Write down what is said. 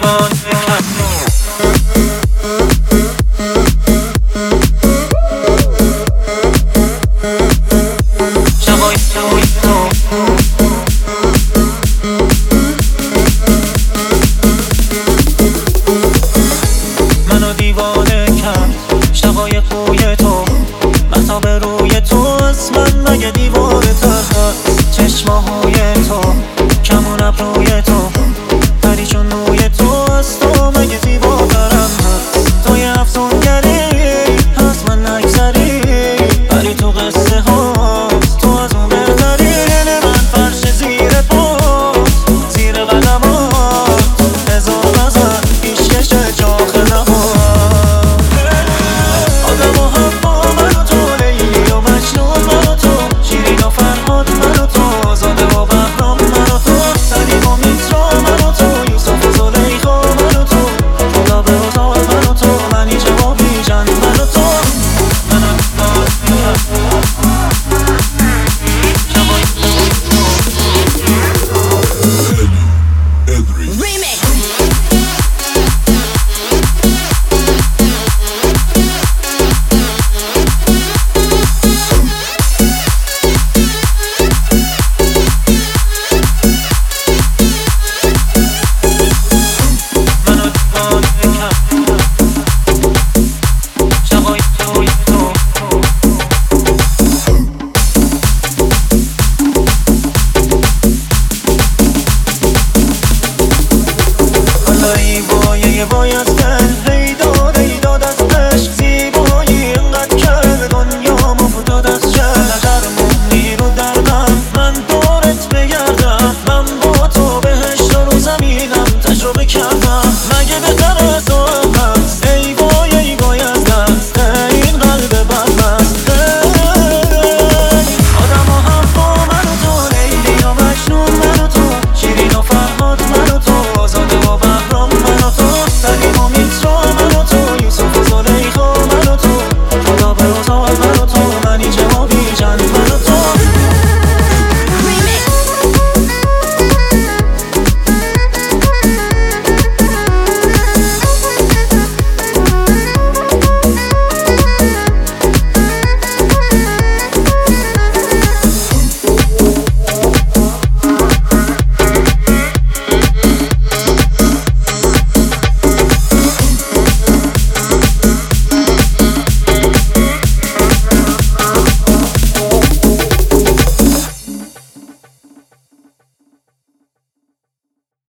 منو دیوانه کرد شقای خوی تو، مهتاب روی تو از من مگه دیوانه تر هست؟ چشماهای تو، کمون ابروی تو، پری چون موی تو از تو مگه زیباترم هست؟ تو یه افسونگری هست من نگذری، ولی تو قصه هاست تو از اون بهتری. من فرش زیر پاست، زیر قدمات هزار غزل پیشکش چاخ نهاد. آدم و حوا من و تو، لیلی و مجنون من و تو، شیرین و فرهاد من و تو، زاده و بهرام من و تو، سلیم و میترا من و تو، یوسف و زلیخا من و تو، گلاب و زار من و تو، منیژه و بیژن من و تو. باید